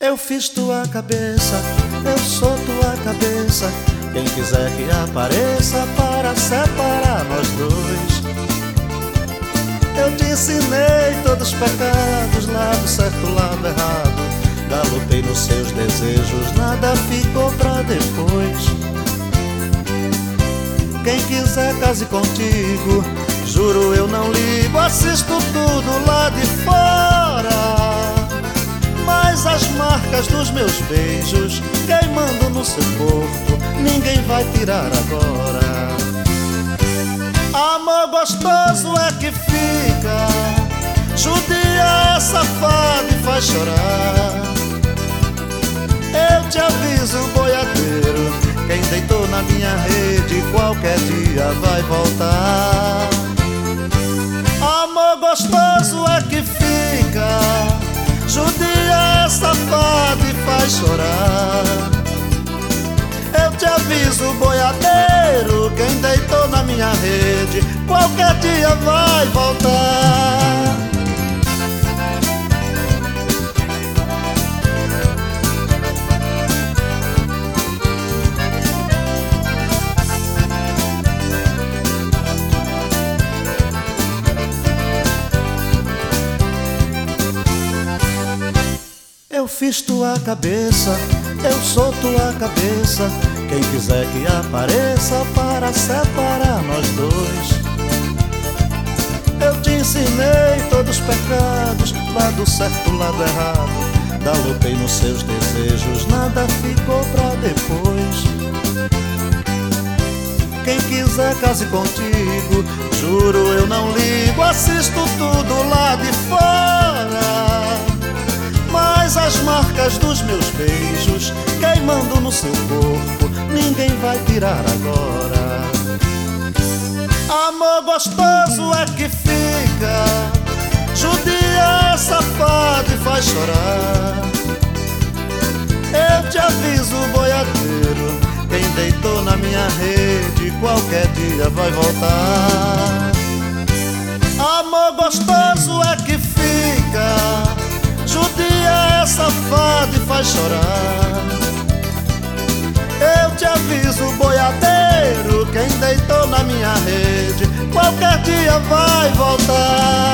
Eu fiz tua cabeça, eu sou tua cabeça. Quem quiser que apareça para separar nós dois. Eu te ensinei todos os pecados, lado certo, lado errado. Galopei nos seus desejos, nada ficou pra depois. Quem quiser case contigo, juro eu não ligo. Assisto tudo lá de fora, mas as marcas dos meus beijos queimando no seu corpo ninguém vai tirar agora. Amor gostoso é que fica, judia, safado e faz chorar. Eu te aviso, boiadeiro, quem deitou na minha rede qualquer dia vai voltar. Amor gostoso é que fica, judia, safado e faz chorar. Eu te aviso, boiadeiro, quem deitou na minha rede qualquer dia vai voltar. Eu fiz tua cabeça, eu sou tua cabeça. Quem quiser que apareça para separar nós dois. Eu te ensinei todos os pecados, lado certo, lado errado. Galopei nos seus desejos, nada ficou pra depois. Quem quiser case contigo, juro eu não ligo. Assisto tudo lá de fora, mas as marcas dos meus beijos queimando no seu corpo ninguém vai tirar agora. Amor gostoso é que fica, judia, safado e faz chorar. Eu te aviso, boiadeiro, quem deitou na minha rede qualquer dia vai voltar. Amor gostoso é que fica, judia, safado e faz chorar. Eu te aviso, boiadeiro, quem deitou na minha rede qualquer dia vai voltar.